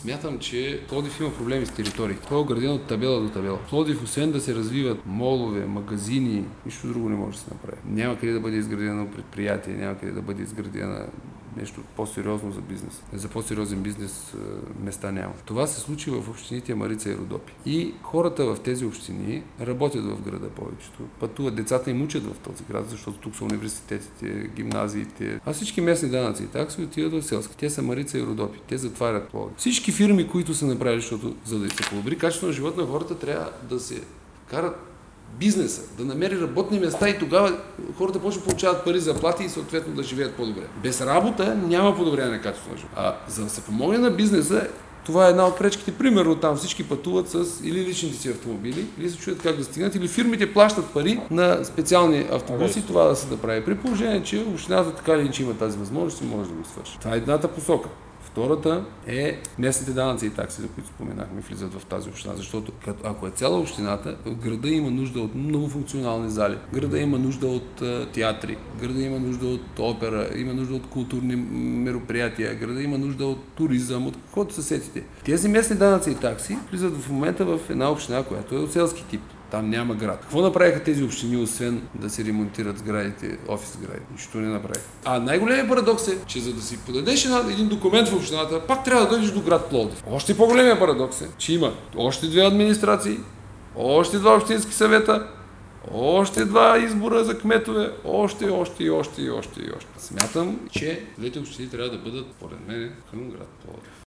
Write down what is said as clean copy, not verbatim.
Смятам, че Пловдив има проблеми с територии. Това е оградено от табела до табела. Пловдив, освен да се развиват молове, магазини, нищо друго не може да се направи. Няма къде да бъде изградено предприятие, няма къде да бъде изградено нещо по-сериозно за бизнес. За по-сериозен бизнес места няма. Това се случи в общините Марица и Родопи. И хората в тези общини работят в града повечето. Пътуват, децата им учат в този град, защото тук са университетите, гимназиите. А всички местни данъци и такси отиват в селски. Те са Марица и Родопи. Те затварят Пловдив. Всички фирми, които са направили, защото за да се подобри качеството на живота на хората, трябва да се карат бизнеса, да намери работни места и тогава хората почват да получават пари, заплати и съответно да живеят по-добре. Без работа няма подобряване на качеството на живота. А за да се помогне на бизнеса, това е една от пречките. Примерно там всички пътуват с или личните си автомобили, или се чуят как да стигнат, или фирмите плащат пари на специални автобуси това да се да прави. При положение, че общината така или иначе има тази възможност и може да го свърши. Това е едната посока. Втората е местните данъци и такси, за които споменахме, влизат в тази община, защото ако е цяла общината, града има нужда от многофункционални зали, града има нужда от театри, града има нужда от опера, има нужда от културни мероприятия, града има нужда от туризъм, от каквото се сетите. Тези местни данъци и такси влизат в момента в една община, която е от селски тип. Там няма град. Какво направиха тези общини, освен да се ремонтират сградите, офис сгради? Нищо не направиха. А най-големият парадокс е, че за да си подадеш един документ в общината, пак трябва да дойдеш до град Пловдив. Още по-големият парадокс е, че има още 2 администрации, още 2 общински съвета, още 2 избора за кметове, още. Смятам, че двете общини трябва да бъдат, поред мен, към град Пловдив.